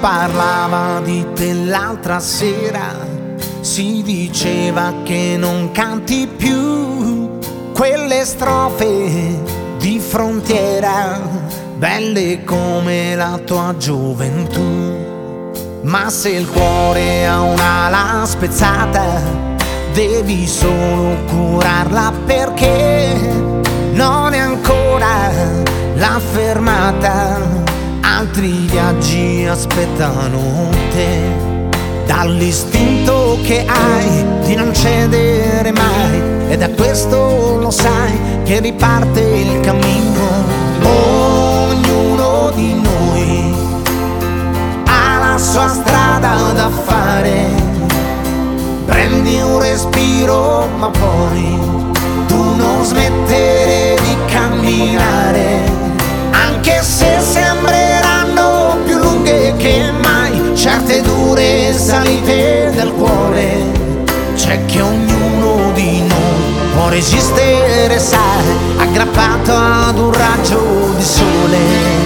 parlava di te l'altra sera, si diceva che non canti più quelle strofe di frontiera, belle come la tua gioventù. Ma se il cuore ha un'ala spezzata, devi solo curarla, perché non è ancora la fermata. Altri viaggi aspettano te. Dall'istinto che hai di non cedere mai, e da questo lo sai che riparte il cammino. Ognuno di noi ha la sua strada da fare. Prendi un respiro, ma poi tu non smettere di camminare, anche se sembreranno più lunghe che mai certe dure salite del cuore. C'è che ognuno di noi può resistere, sai, aggrappato ad un raggio di sole.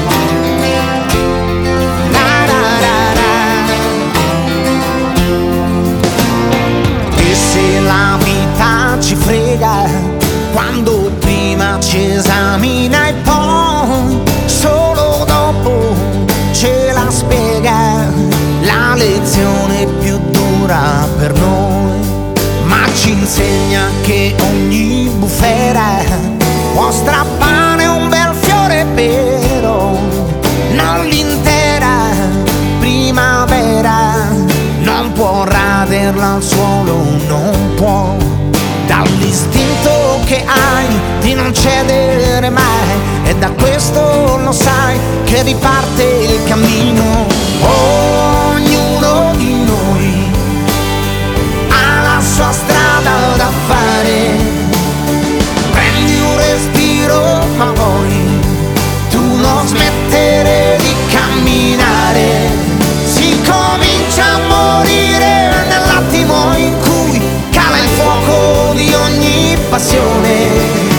La vita ci frega quando prima ci esamina e poi solo dopo ce la spiega. La lezione più dura per noi, ma ci insegna che ogni bufera può strappare un bel fiore, però non l'intera primavera. Non può raderla al suolo, non può. Dall'istinto che hai di non cedere mai, e da questo lo sai che riparte il cammino. Ognuno di noi ha la sua strada da fare. Prendi un respiro, ma poi tu non smettere di camminare. Si comincia a morire nell'attimo in cui cala il fuoco di ogni passione.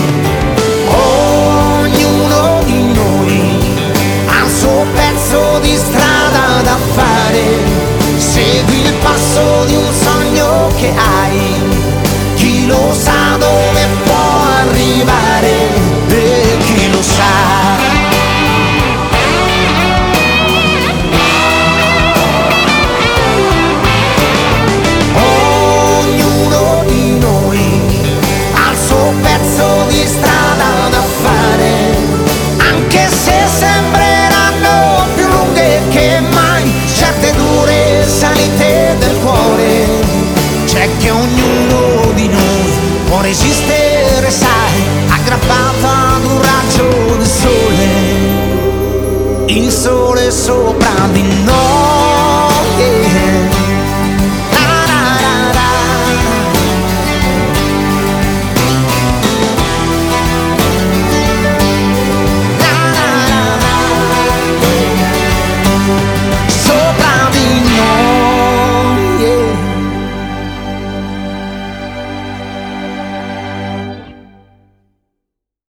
Ognuno di noi ha il suo pezzo di strada da fare. Segui il passo di un sogno che hai, chi lo sa dove può arrivare e chi lo sa. Salite del cuore, c'è che ognuno di noi può resistere